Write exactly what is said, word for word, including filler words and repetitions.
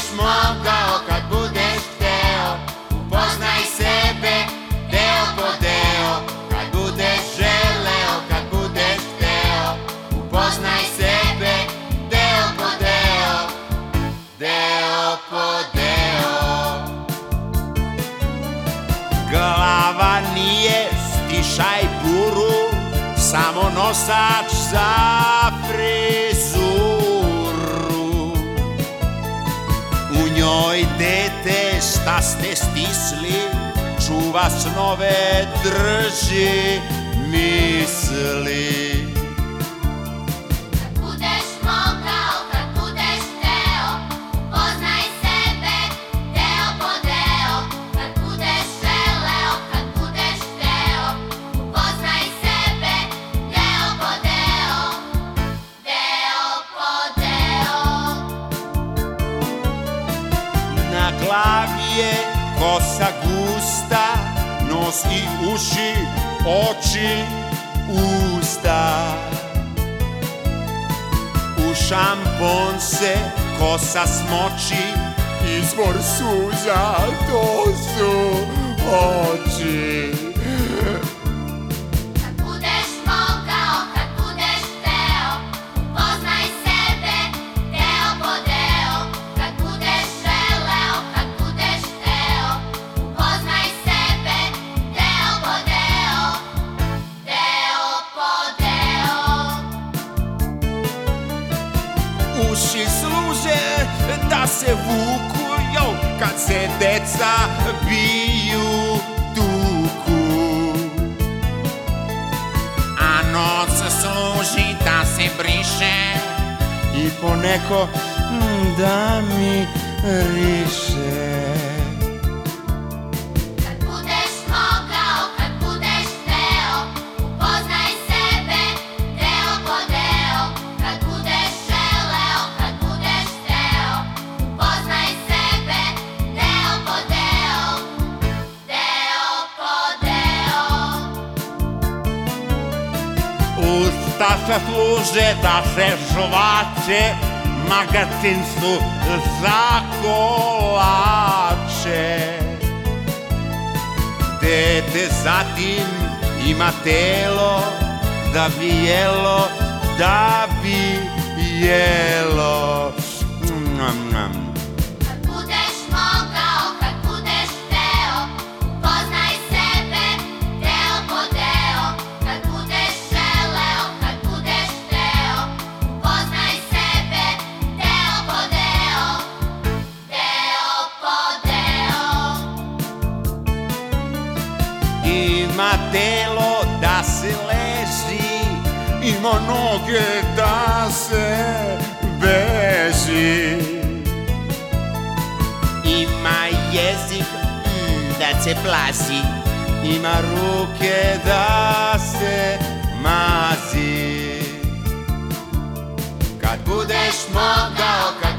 mogao, kad budeš hteo, upoznaj sebe deo po deo. Kad budeš želeo, kad budeš hteo, upoznaj sebe deo po deo, deo po deo. Glava nije stišaj buru, samo nosač za frizuru. U njoj dete šta ste stisli, čuva snove, drži misli. Kad budeš mogao, kad budeš hteo, upoznaj sebe deo po deo. Kad budeš želeo, kad budeš hteo, upoznaj sebe deo po deo, deo po deo. Na glavi je kosa gusta, nos i uši, oči, usta. U šampon se kosa smoči, izvor suza, to su oči. Kad budeš mogao, kad budeš hteo, upoznaj sebe deo po deo. Kad budeš želeo, kad budeš hteo, upoznaj sebe deo po deo, deo po deo. Uši služe da se vuku, jo, kad se deca biju, tuku. A nos služi da se briše i poneko mm, da mi riše. Kad budeš mogao, kad budeš hteo, upoznaj sebe deo po deo. Kad budeš želeo, kad budeš hteo, upoznaj sebe deo po deo, deo po deo. Usta se služe da se žvače, magacin su za kolače. Dete zatim ima telo da bi jelo, da bi jelo. Nam, nam. Kad budeš mogao, kad budeš hteo, upoznaj sebe deo po deo. Kad budeš želeo, kad budeš hteo, upoznaj sebe deo po deo, deo po deo. Ima telo da se leži, ima noge da se beži. Ima jezik mm, da se plasi, ima ruke da se mazi. Kad budeš mogao, kad